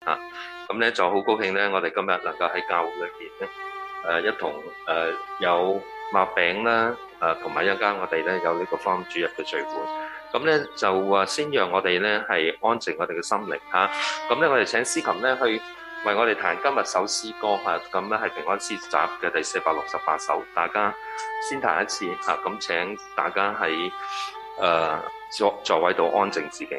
啊。咁咧就好高興咧，我哋今日能夠喺教會裏邊咧，一同有擘餅啦，同埋一陣間我哋咧有呢個福音主日嘅聚會。咁咧就先讓我哋咧係安靜我哋嘅心靈嚇。咁咧我哋請司琴咧去為我哋彈今日首詩歌嚇。咁咧係平安詩集嘅第468首，大家先彈一次嚇。咁請大家喺座位度安靜自己。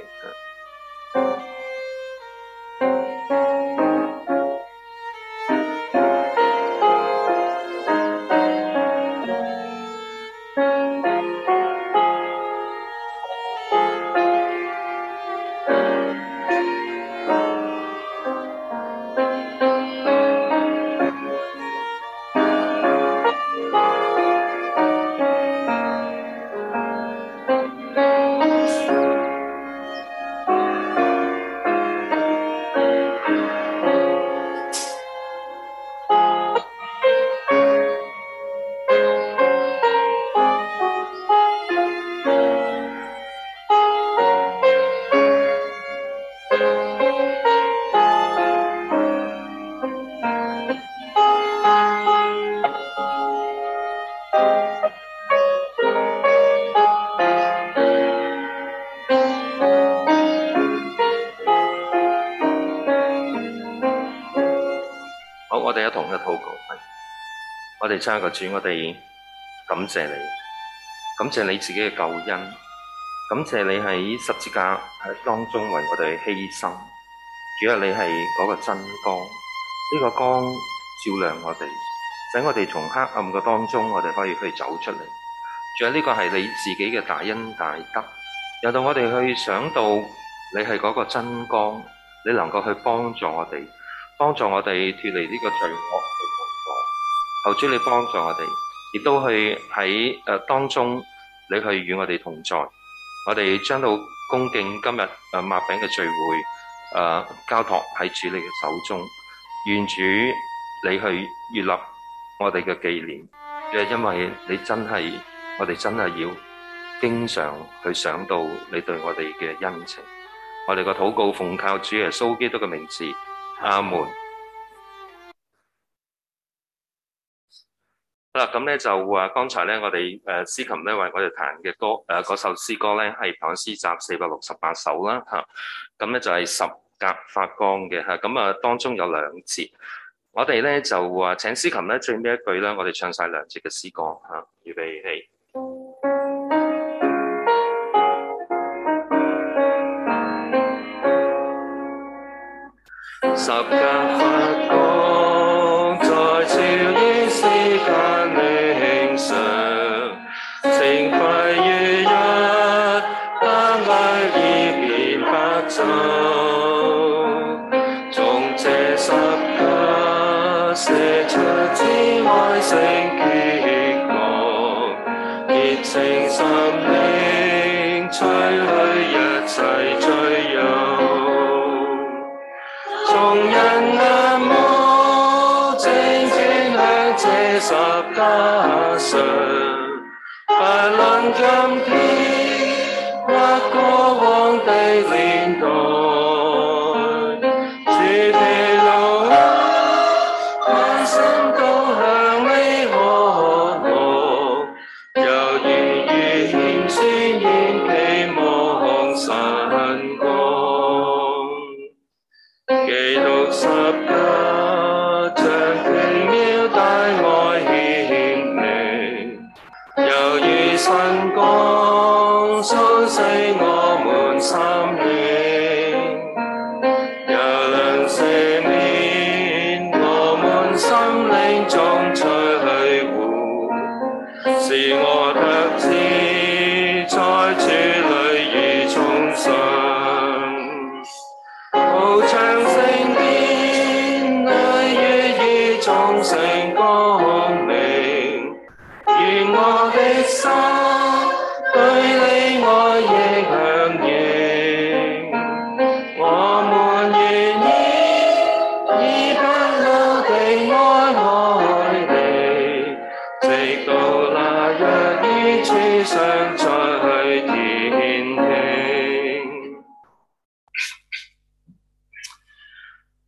好，我哋一同嘅禱告。我哋親愛嘅主，我哋感謝你，感謝你自己嘅救恩，感謝你喺十字架當中為我哋犧牲。主啊，你係嗰個真光，呢個光照亮我哋，使我哋從黑暗嘅當中，我哋可以去走出嚟。主啊，呢個係你自己嘅大恩大德，讓到我哋去想到你係嗰個真光，你能夠去幫助我哋，幫助我哋脫離呢個罪惡嘅捆綁。求主你幫助我哋，亦都去喺當中，你去與我哋同在。我哋將到恭敬今日擘餅嘅聚會交託喺主你嘅手中，願主你去悅納我哋嘅紀念，因為你真係我哋真係要經常去想到你對我哋嘅恩情。我哋個禱告奉靠主耶穌基督嘅名字，阿門。嗱，咁咧就剛才咧我哋司琴咧為我哋彈嘅歌嗰首詩歌咧係平安詩集468首啦嚇。咁咧就係十格發光嘅嚇。咁當中有兩節，我哋咧就請司琴咧最尾一句咧，我哋唱晒兩節嘅詩歌嚇。預備起。十格發光，在照於世間領上，晴輝如日，燈亮以便白晝。從這十格射出至愛聖潔光，潔淨心靈，吹去一切罪憂。從人眼目正轉向這十架上，不論今天或過往的年代，主的路愛心都向你渴慕，猶如顯宣現期望神光。基督十架像奇妙大愛顯明，猶如晨光蘇醒我們心靈，又能赦免我們心靈中罪污，使我得志在主裏如重生。翱翔聖殿裏悅於眾聖光明，願我的心對你愛亦響應。我們願意以不老的愛你，直到那日與主相再天庭。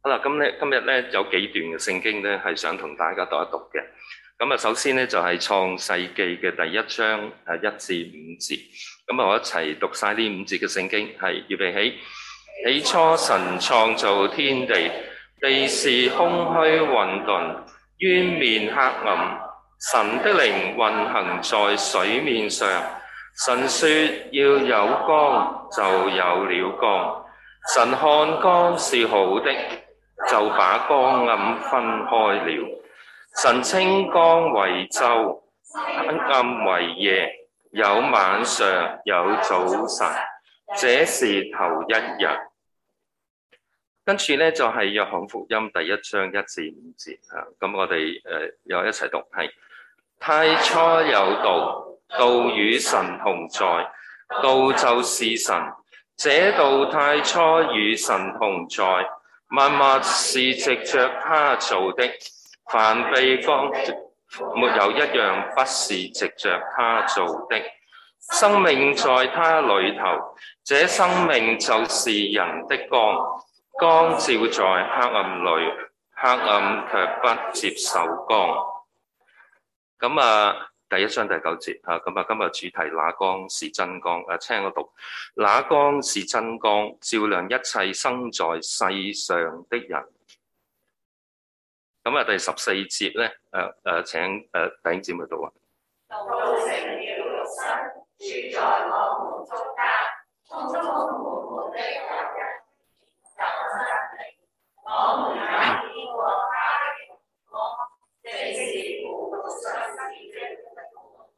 好啦，今日咧有幾段嘅聖經咧係想同大家讀一讀嘅。咁啊，首先咧就係創世記嘅第一章1至5節。咁啊，我一齊讀晒呢5節嘅聖經，係預備起。起初神創造天地，地是空虛混沌，淵面黑暗。神的靈運行在水面上。神說要有光，就有了光。神看光是好的，就把光暗分開了。神稱光為晝，暗為夜，有晚上，有早晨，這是頭一日。跟住咧就係約翰福音第1章1至5節啊。咁我哋又一齊讀，係太初有道，道與神同在，道就是神。這道太初與神同在，萬物是藉着他造的，凡被光，沒有一樣不是藉着他造的。生命在他裏頭，這生命就是人的光。光照在黑暗裏，黑暗卻不接受光。咁啊，第1章第9節啊，咁啊，今日主題那光是真光。聽我讀，那光是真光，照亮一切生在世上的人。咁啊，第14節咧，請弟兄姊妹讀啊。道成了肉身，住在我們中間，充滿我們的人，有真理。我們也見過他的光，正是活生生的光。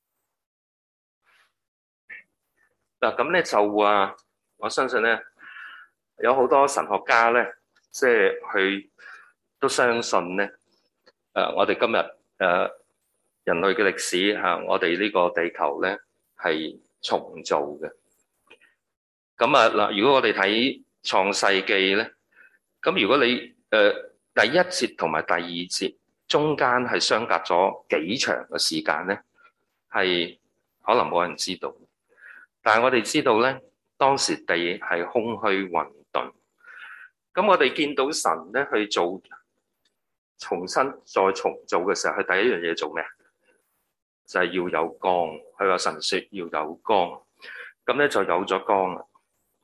嗱，咁咧就我相信咧，有好多神學家咧，即係佢都相信咧，我哋今日人類嘅歷史我哋呢個地球咧係重造嘅。咁嗱，如果我哋睇創世記咧，咁如果你第1節同埋第2節中間係相隔咗幾長嘅時間咧，係可能冇人知道。但係我哋知道咧，當時地係空虛混沌。咁我哋見到神咧去做重新再重造嘅時候，佢第一樣嘢做咩？就係要有光。佢話神說要有光，咁咧就有咗光啦。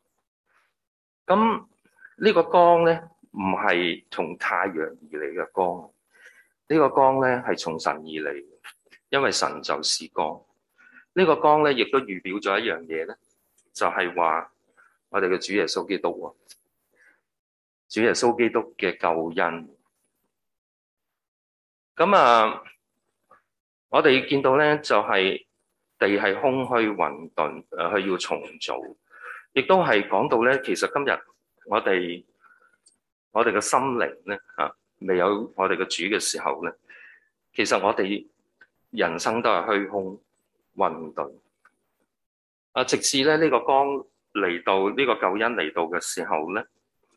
咁呢個光咧唔係從太陽而嚟嘅光，呢個光咧係從神而嚟，因為神就是光。呢個光咧亦都預表咗一樣嘢咧，就係話我哋嘅主耶穌基督喎，主耶穌基督嘅救恩。咁我哋見到咧就係地係空虛混沌，佢要重造，亦都係講到咧，其實今日我哋嘅心靈咧未有我哋嘅主嘅時候咧，其實我哋人生都係虛空混沌。直至咧呢個光嚟到，呢個救恩嚟到嘅時候咧，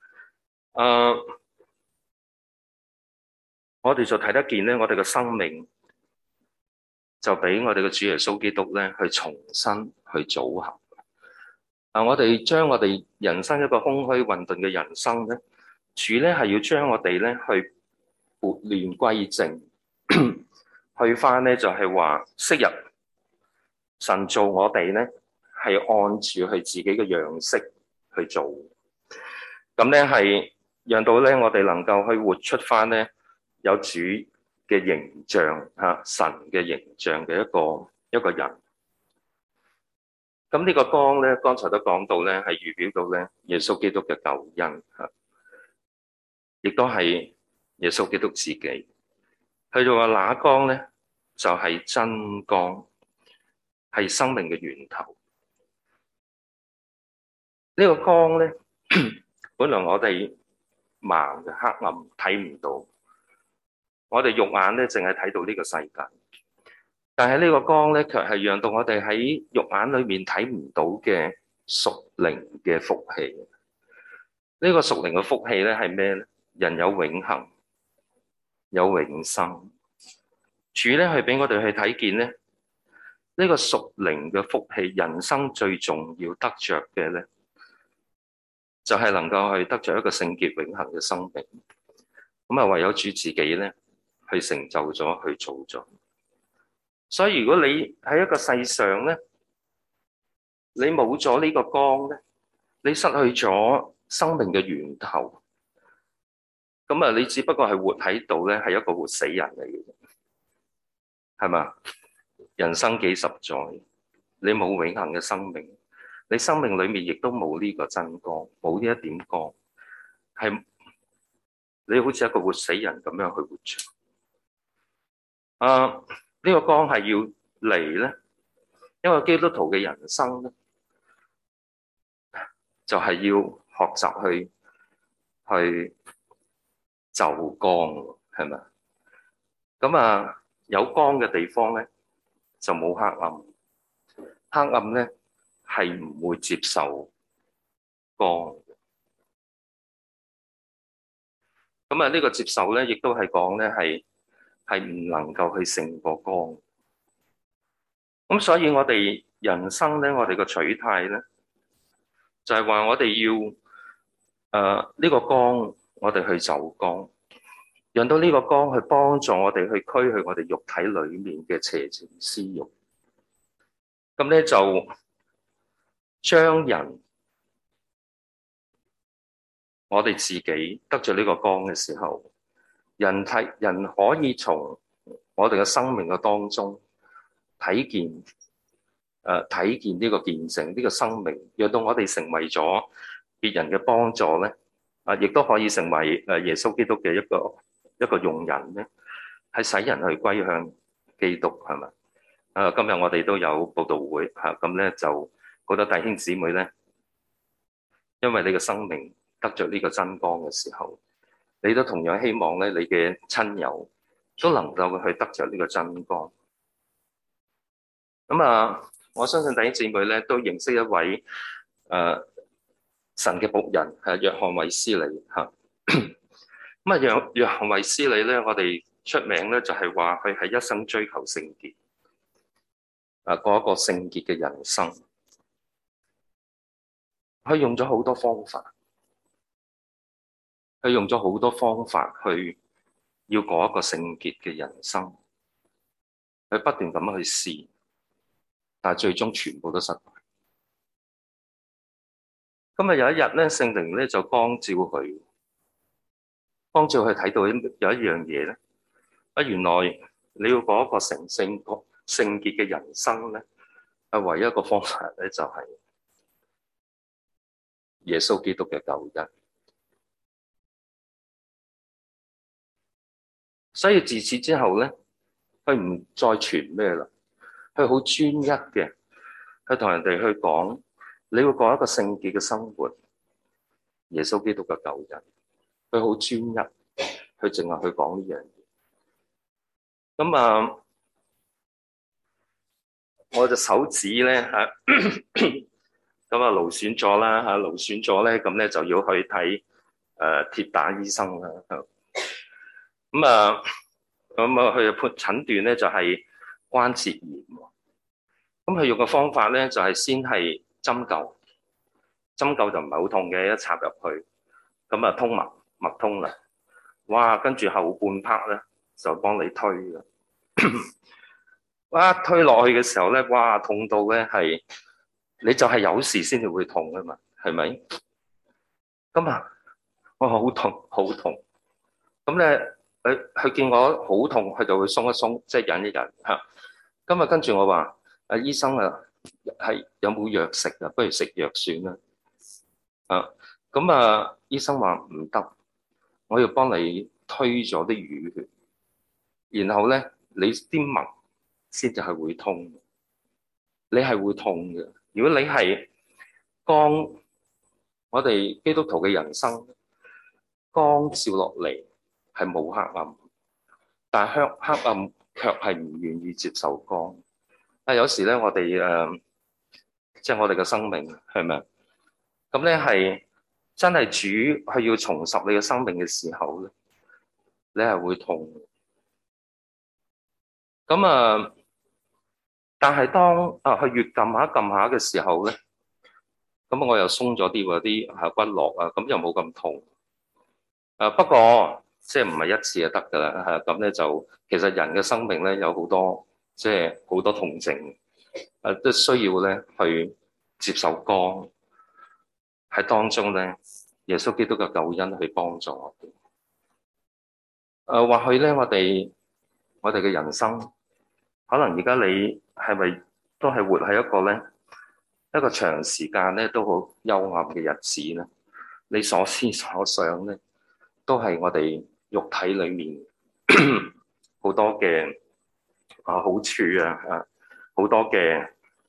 我哋就睇得見咧，我哋嘅生命就俾我哋嘅主耶穌基督咧去重新去組合。我哋將我哋人生一個空虛混沌嘅人生咧，主咧係要將我哋咧去撥亂歸正，去翻咧就係話昔日神造我哋咧係按住佢自己嘅樣式去做，咁咧係讓到咧我哋能夠去活出翻咧有主嘅形象神嘅形象嘅一個人。咁呢個光咧，剛才都講到咧，係預表到咧耶穌基督嘅救恩亦都係耶穌基督自己。佢就話那光咧就係真光，係生命嘅源頭。呢個光咧，本來我哋盲嘅黑暗睇唔到，我哋肉眼咧淨係睇到呢個世界。但係呢個光咧，卻係讓到我哋喺肉眼裏面睇唔到嘅屬靈嘅福氣。呢個屬靈嘅福氣咧係咩咧？人有永恆，有永生。主咧係俾我哋去睇見咧，呢個屬靈嘅福氣，人生最重要得着嘅咧， 就係能夠去得着一個聖潔永恆嘅生命。咁啊，唯有主自己咧去成就咗，去做咗。所以如果你喺一個世上咧，你冇咗呢個光咧，你失去咗生命嘅源頭，咁啊，你只不過係活喺度咧，係一個活死人嚟嘅，係嘛？人生幾十載，你冇永恆嘅生命，你生命裏面亦都冇呢個真光，冇呢一點光，係你好似一個活死人咁樣去活着。呢個光係要嚟咧，因為基督徒嘅人生咧，就係要學習去就光，係咪？咁啊，有光嘅地方咧，就冇黑暗。黑暗咧係唔會接受光。咁啊，呢個接受咧，亦都係講咧係唔能夠去勝過光。咁所以我哋人生咧，我哋個取態咧，就係話我哋要呢個光，我哋去就光，讓到呢個光去幫助我哋去驅去我哋肉體裏面嘅邪情私慾。咁咧就將我哋自己得咗呢個光嘅時候，人可以從我哋嘅生命嘅當中睇見呢個見證，呢個生命，讓到我哋成為咗別人嘅幫助咧，亦都可以成為耶穌基督嘅一個用人咧，係使人去歸向基督，係咪？今日我哋都有佈道會嚇，咁咧就好多弟兄姊妹咧，因為你嘅生命得着呢個真光嘅時候，你都同樣希望咧，你嘅親友都能夠去得着呢個真光。咁啊，我相信弟兄姊妹咧都認識一位神嘅僕人係約翰衛斯理嚇。咁啊，約翰衛斯理咧，我哋出名咧就係話佢係一生追求聖潔，過一個聖潔嘅人生。佢用咗好多方法，去要過一個聖潔嘅人生。佢不斷咁樣去試，但係最終全部都失敗。今日有一日咧，聖靈咧就光照佢睇到有一樣嘢咧。原來你要過一個聖潔嘅人生咧，唯一一個方法咧就係耶穌基督嘅救恩。所以自此之後咧，佢唔再傳咩啦，佢好專一嘅，去同人哋去講，你要過一個聖潔嘅生活，耶穌基督嘅救恩。佢好專一，佢淨係去講呢樣嘢。咁啊，我隻手指咧嚇，咁啊勞損咗啦嚇，勞損咗咧，咁咧就要去睇鐵打醫生啦。咁啊，佢嘅判診斷咧就係關節炎。咁佢用嘅方法咧就係先係針灸就唔係好痛嘅，一插入去，咁啊通脈通啦。哇，跟住後半 part 咧就幫你推嘅。哇，推落去嘅時候咧，哇，痛到咧係你就係有事先至會痛啊嘛，係咪？咁啊，哇，好痛好痛。咁咧，佢見我好痛，佢就會鬆一鬆，即係忍一忍嚇。咁啊，跟住我話：醫生啊，係有冇藥食啊？不如食藥算啦。咁啊，醫生話唔得，我要幫你推咗啲淤血，然後咧你啲脈先至係會通，你係會痛嘅。如果你係光，我哋基督徒嘅人生光照落嚟係冇黑暗，但係黑暗卻係唔願意接受光。有時咧，我哋即係我哋嘅生命係咪？咁咧係真係主係要重拾你嘅生命嘅時候咧，你係會痛。咁但係當佢越撳下嘅時候咧， 咁我又鬆咗啲喎，啲骨骼啊，咁又冇咁痛。不過即係唔係一次就得㗎啦，咁咧就其實人嘅生命咧有好多即係好多痛症，都需要咧去接受光喺當中咧，耶穌基督嘅救恩去幫助我哋。或許咧我哋嘅人生，可能而家你係咪都係活喺一個長時間咧都好幽暗嘅日子咧？你所思所想咧，都係我哋肉體裏面好多嘅好處啊，好多嘅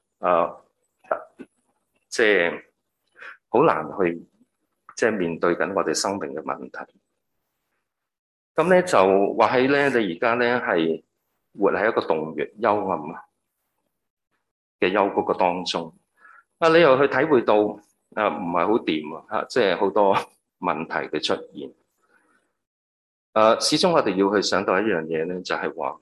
即係好難去即係面對緊我哋生命嘅問題。咁咧就話喺咧，你而家咧係活喺一個洞穴幽暗嘅幽谷嘅當中。你又去體會到唔係好掂即係好多問題嘅出現。始終我哋要去想到一樣嘢咧，就係話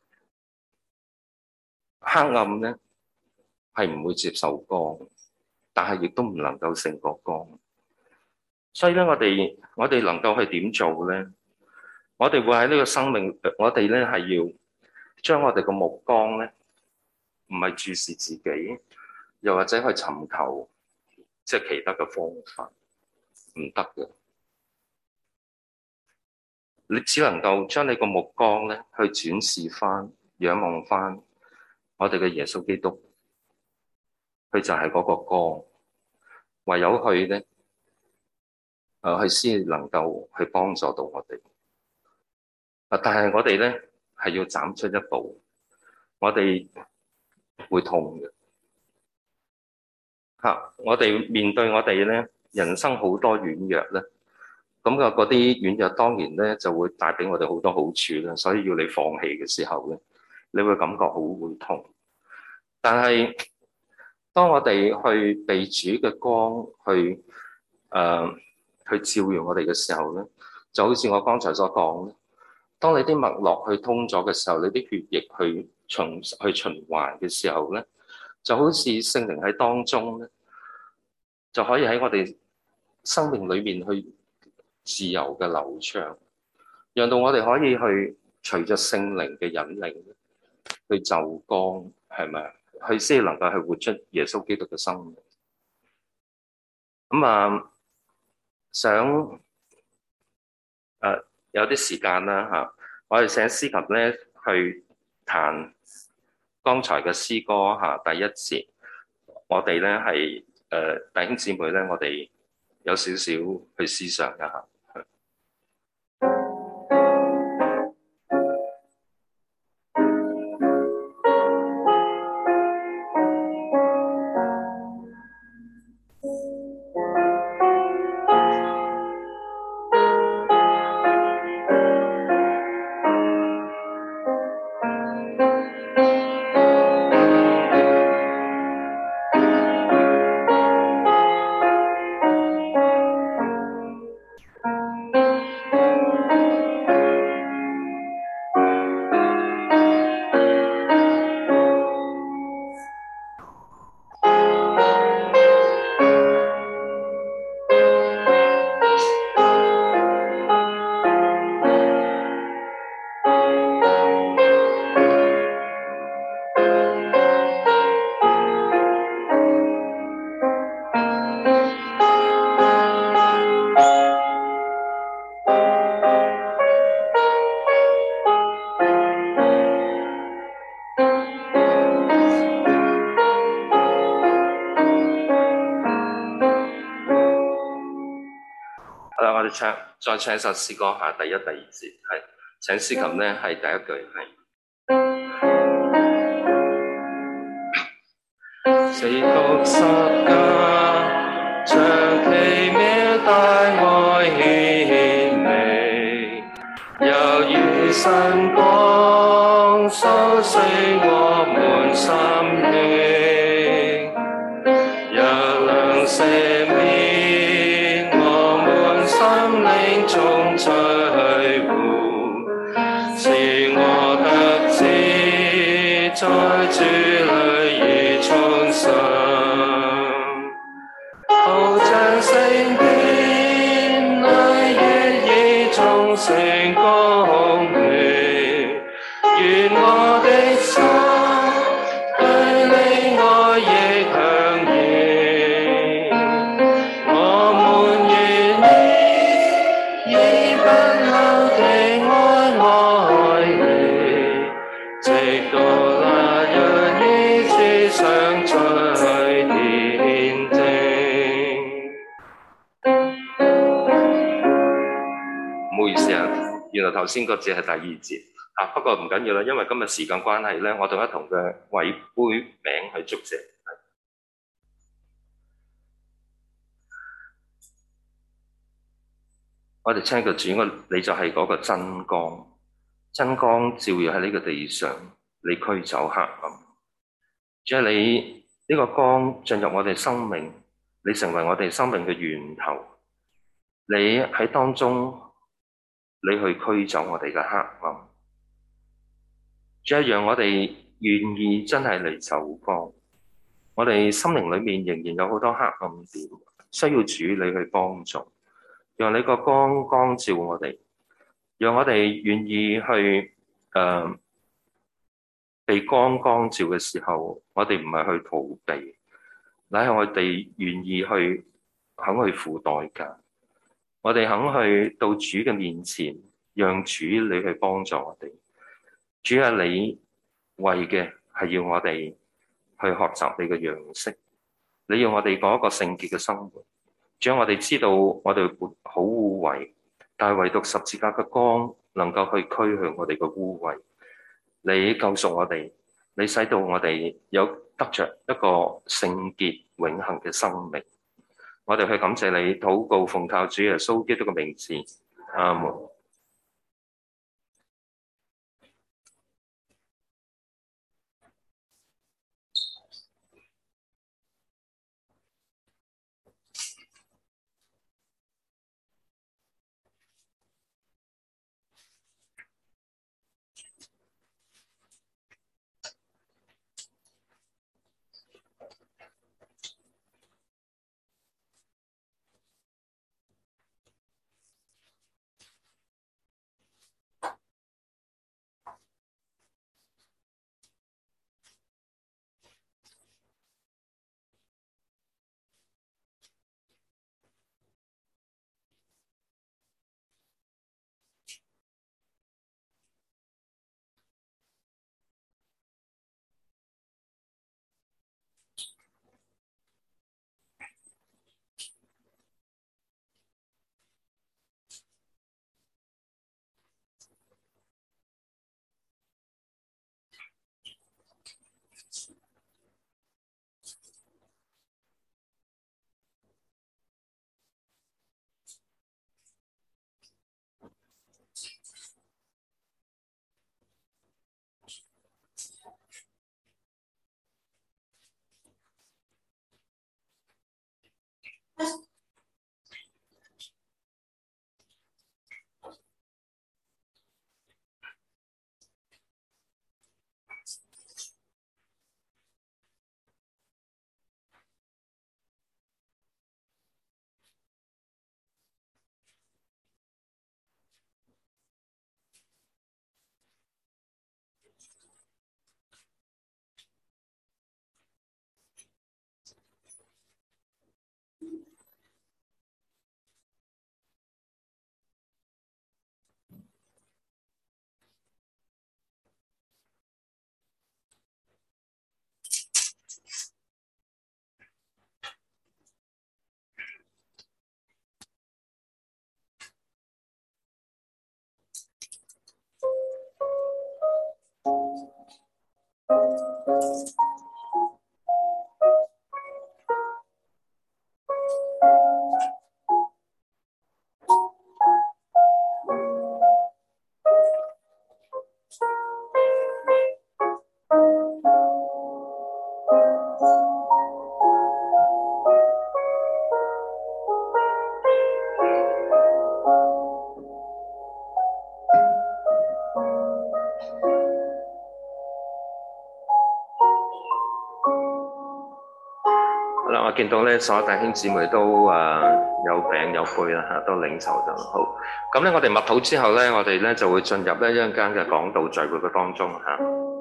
黑暗咧係唔會接受光，但係亦都唔能夠勝過光。所以咧，我哋能夠去點做咧？我哋會喺呢個生命，我哋咧係要將我哋嘅目光咧，唔係注視自己，又或者去尋求即係其他嘅方法，唔得嘅。你只能夠將你個目光咧去轉視翻、仰望翻我哋嘅耶穌基督，佢就係嗰個光，唯有佢咧，佢先能夠去幫助到我哋。但係我哋咧係要斬出一步，我哋會痛嘅。我哋面對我哋咧人生好多軟弱咧，咁嗰啲軟弱當然咧就會帶俾我哋好多好處啦。所以要你放棄嘅時候咧，你會感覺好會痛。但係當我哋去被主嘅光去照耀我哋嘅時候咧，就好似我剛才所講咧，當你啲脈絡去通咗嘅時候，你啲血液去循環嘅時候咧，就好似聖靈喺當中咧，就可以喺我哋生命裏面去自由嘅流暢，讓到我哋可以去隨着聖靈嘅引領去就光，係咪？去先能夠去活出耶穌基督嘅生命。想有啲時間啦我哋請司琴咧去彈剛才嘅詩歌第一節。我哋咧係弟兄姊妹咧，我哋有少少去思想一下。我哋再唱一首詩歌第一、第二節，請司琴咧係第一句四福十架，將奇妙大愛顯微，又如晨光，蘇醒我們心靈，日亮射面，我們心靈中追活，使我得知在主裏已重生。 豐盛公義，願我的心對你愛亦強烈，我們願意以不朽的愛你，直到那日依次上在天庭。唔好意思啊，原來頭先個字係第二節啊，不過唔緊要啦，因為今日時間關係咧，我同一同嘅委杯名去祝謝。我哋親嘅主，你就係嗰個真光，真光照耀喺呢個地上，你驅走黑暗。主啊，你呢個光進入我哋生命，你成為我哋生命嘅源頭，你喺當中，你去驅走我哋嘅黑暗。主啊，讓我哋願意真係嚟受光。我哋心靈裏面仍然有好多黑暗點，需要主你去幫助。讓你個光光照我哋，讓我哋願意去被光光照嘅時候，我哋唔係去逃避，乃係我哋願意去肯去付代價。我哋肯去到主嘅面前，讓主你去幫助我哋。主啊，你為嘅係要我哋去學習你嘅樣式，你要我哋過一個聖潔嘅生活。主啊，我哋知道我哋好污穢，但係唯獨十字架嘅光能夠去驅去我哋嘅污穢。你救贖我哋，你使到我哋有得着一個聖潔永恆嘅生命。我哋去感謝你，禱告奉靠主耶穌基督嘅名字，阿門。 見到咧所有弟兄姊妹都有餅有杯啦嚇，都領受就好。咁咧我哋默禱之後咧，我哋咧就會進入咧一間嘅講道聚會嘅當中嚇。